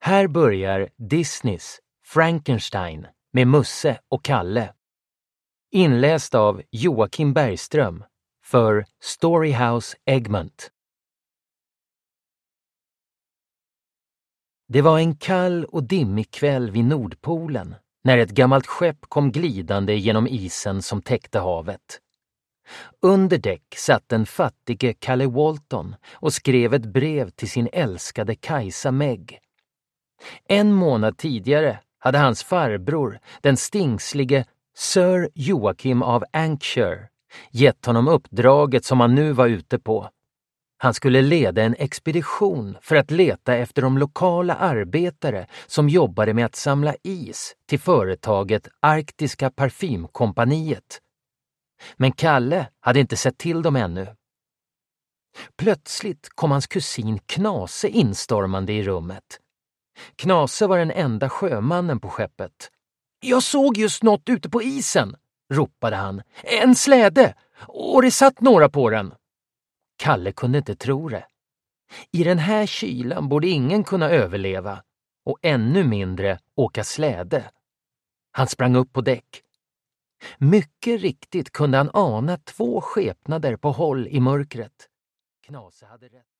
Här börjar Disneys Frankenstein med Musse och Kalle. Inläst av Joakim Bergström för Storyhouse Egmont. Det var en kall och dimmig kväll vid Nordpolen när ett gammalt skepp kom glidande genom isen som täckte havet. Under däck satt den fattige Kalle Walton och skrev ett brev till sin älskade Kajsa Meg. En månad tidigare hade hans farbror, den stingslige Sir Joakim av Ankshire, gett honom uppdraget som han nu var ute på. Han skulle leda en expedition för att leta efter de lokala arbetare som jobbade med att samla is till företaget Arktiska parfymkompaniet. Men Kalle hade inte sett till dem ännu. Plötsligt kom hans kusin Knase instormande i rummet. Knase var den enda sjömannen på skeppet. "Jag såg just något ute på isen", ropade han. "En släde, och det satt några på den." Kalle kunde inte tro det. I den här kylan borde ingen kunna överleva, och ännu mindre åka släde. Han sprang upp på däck. Mycket riktigt kunde han ana 2 skepnader på håll i mörkret. Knase hade rätt.